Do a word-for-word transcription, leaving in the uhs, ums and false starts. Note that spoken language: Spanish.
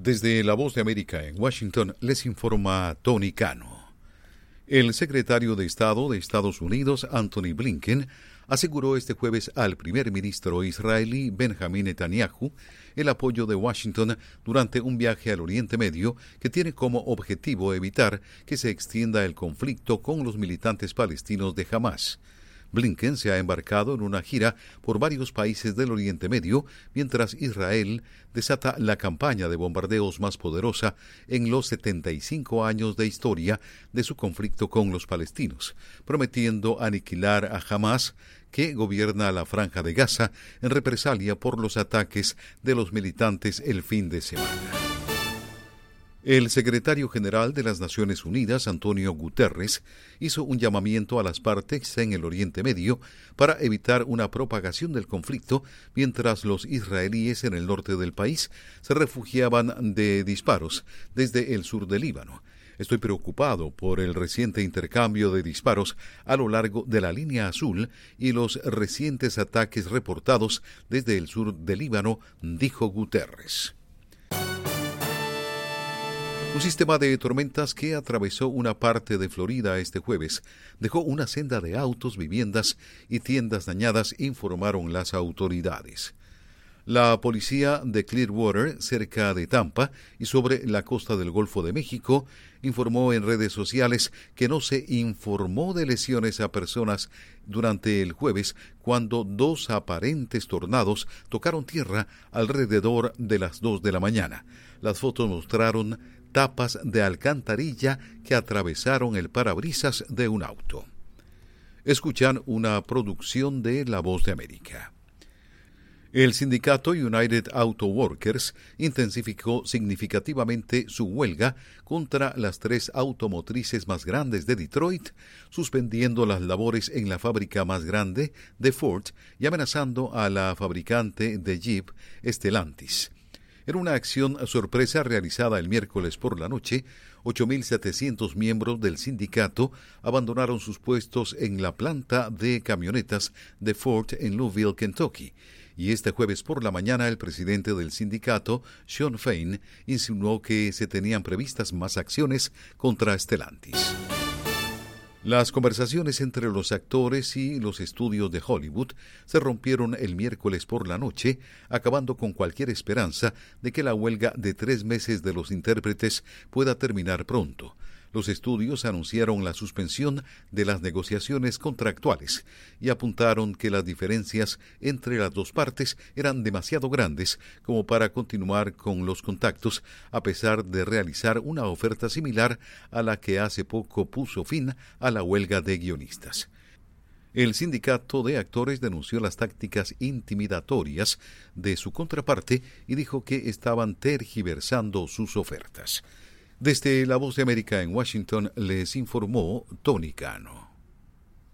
Desde La Voz de América en Washington les informa Tony Cano. El secretario de Estado de Estados Unidos, Antony Blinken, aseguró este jueves al primer ministro israelí Benjamín Netanyahu el apoyo de Washington durante un viaje al Oriente Medio que tiene como objetivo evitar que se extienda el conflicto con los militantes palestinos de Hamás. Blinken se ha embarcado en una gira por varios países del Oriente Medio mientras Israel desata la campaña de bombardeos más poderosa en los setenta y cinco años de historia de su conflicto con los palestinos, prometiendo aniquilar a Hamás, que gobierna la Franja de Gaza, en represalia por los ataques de los militantes el fin de semana. El secretario general de las Naciones Unidas, Antonio Guterres, hizo un llamamiento a las partes en el Oriente Medio para evitar una propagación del conflicto mientras los israelíes en el norte del país se refugiaban de disparos desde el sur del Líbano. Estoy preocupado por el reciente intercambio de disparos a lo largo de la línea azul y los recientes ataques reportados desde el sur del Líbano, dijo Guterres. Un sistema de tormentas que atravesó una parte de Florida este jueves dejó una senda de autos, viviendas y tiendas dañadas, informaron las autoridades. La policía de Clearwater, cerca de Tampa y sobre la costa del Golfo de México, informó en redes sociales que no se informó de lesiones a personas durante el jueves cuando dos aparentes tornados tocaron tierra alrededor de las dos de la mañana. Las fotos mostraron tapas de alcantarilla que atravesaron el parabrisas de un auto. Escuchan una producción de La Voz de América. El sindicato United Auto Workers intensificó significativamente su huelga contra las tres automotrices más grandes de Detroit, suspendiendo las labores en la fábrica más grande de Ford y amenazando a la fabricante de Jeep, Stellantis. En una acción sorpresa realizada el miércoles por la noche, ocho mil setecientos miembros del sindicato abandonaron sus puestos en la planta de camionetas de Ford en Louisville, Kentucky. Y este jueves por la mañana el presidente del sindicato, Shawn Fain, insinuó que se tenían previstas más acciones contra Stellantis. Las conversaciones entre los actores y los estudios de Hollywood se rompieron el miércoles por la noche, acabando con cualquier esperanza de que la huelga de tres meses de los intérpretes pueda terminar pronto. Los estudios anunciaron la suspensión de las negociaciones contractuales y apuntaron que las diferencias entre las dos partes eran demasiado grandes como para continuar con los contactos, a pesar de realizar una oferta similar a la que hace poco puso fin a la huelga de guionistas. El sindicato de actores denunció las tácticas intimidatorias de su contraparte y dijo que estaban tergiversando sus ofertas. Desde La Voz de América en Washington les informó Tony Cano.